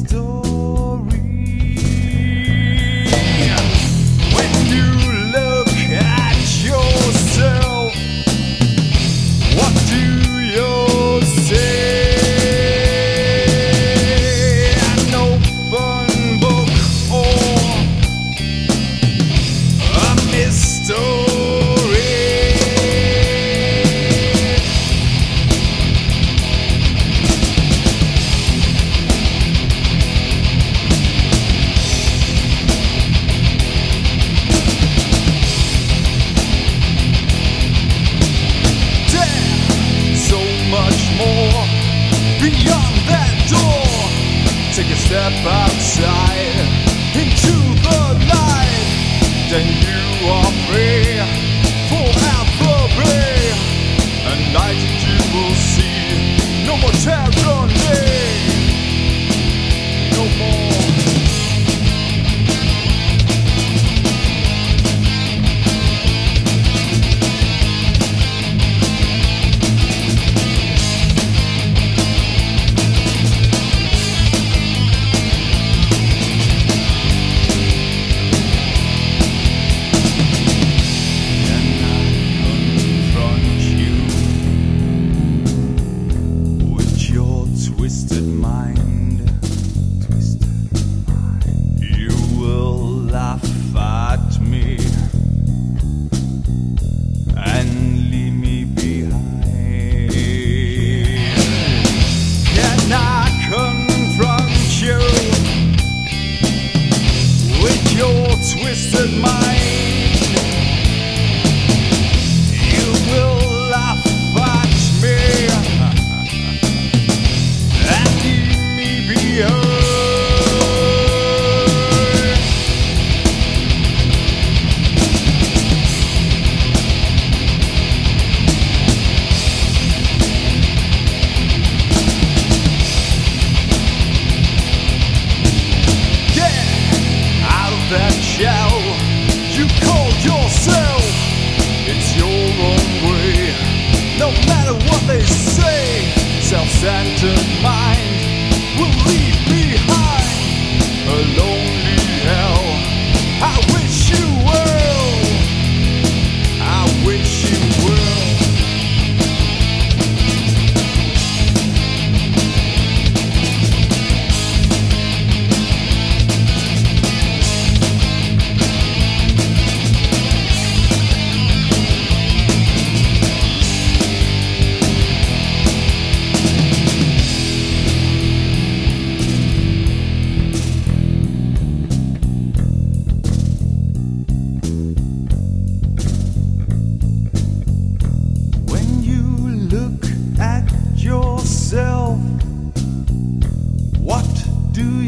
story. When you look at yourself, what do you say? An open book or a mystery? More beyond that door, take a step outside into the light, then you are free forever. And night you will see no more tyranny, no more. Twisted mind, you will laugh at me and leave me behind. Can I confront you with your twisted mind? You will laugh at me. That shell you call yourself, it's your own way, no matter what they say. Self-centered mind will leave behind a lonely hell. I wish you well, I wish you well. Yourself, what do